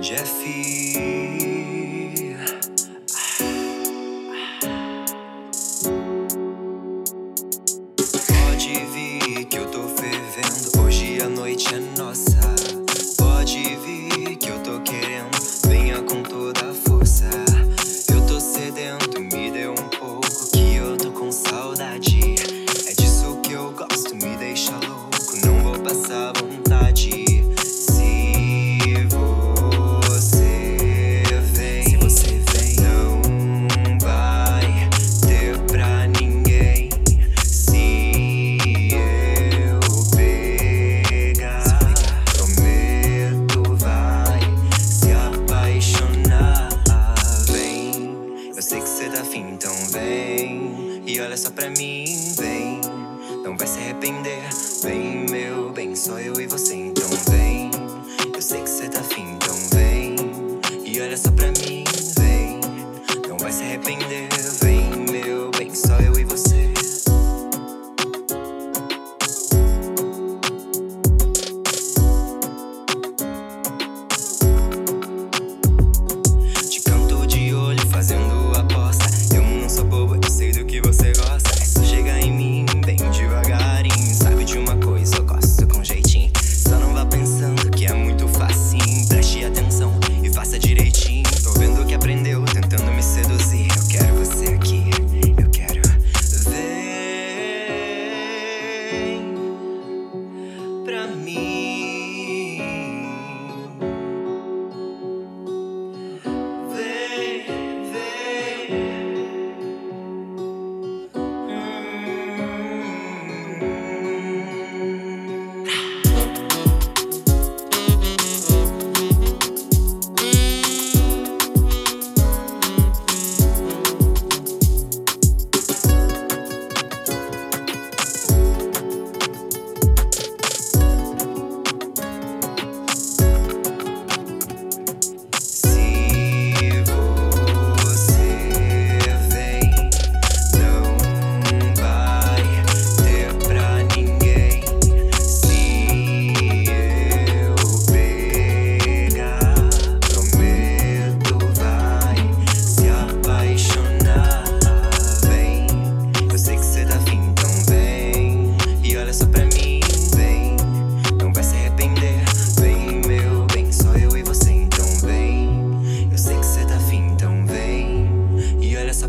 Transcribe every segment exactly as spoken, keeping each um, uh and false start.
Jeff. Pode vir que eu tô fervendo, hoje a noite é nossa. Pode vir que eu tô querendo, venha com toda a força. Eu tô sedento, me dê um pouco que eu tô com saudade. É disso que eu gosto, me deixa louco, não vou passar vontade. Então vem, e olha só pra mim, vem. Não vai se arrepender, vem meu bem, só eu e você. Então vem, eu sei que cê tá afim, então vem. E olha só pra mim, vem. Não vai se arrepender, vem meu bem, só eu e você. Te canto de olho, fazendo aposta. Sei do que você gosta, é só chegar em mim bem devagarinho. Sabe de uma coisa, eu gosto com jeitinho. Só não vá pensando que é muito facinho. Preste atenção e faça direitinho. Tô vendo que aprendeu, tentando me seduzir. Eu quero você aqui, eu quero. Vem pra mim.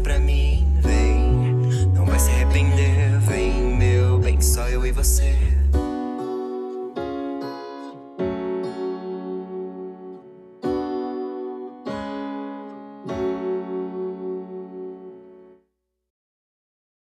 Pra mim, vem, não vai se arrepender, vem meu bem, só eu e você.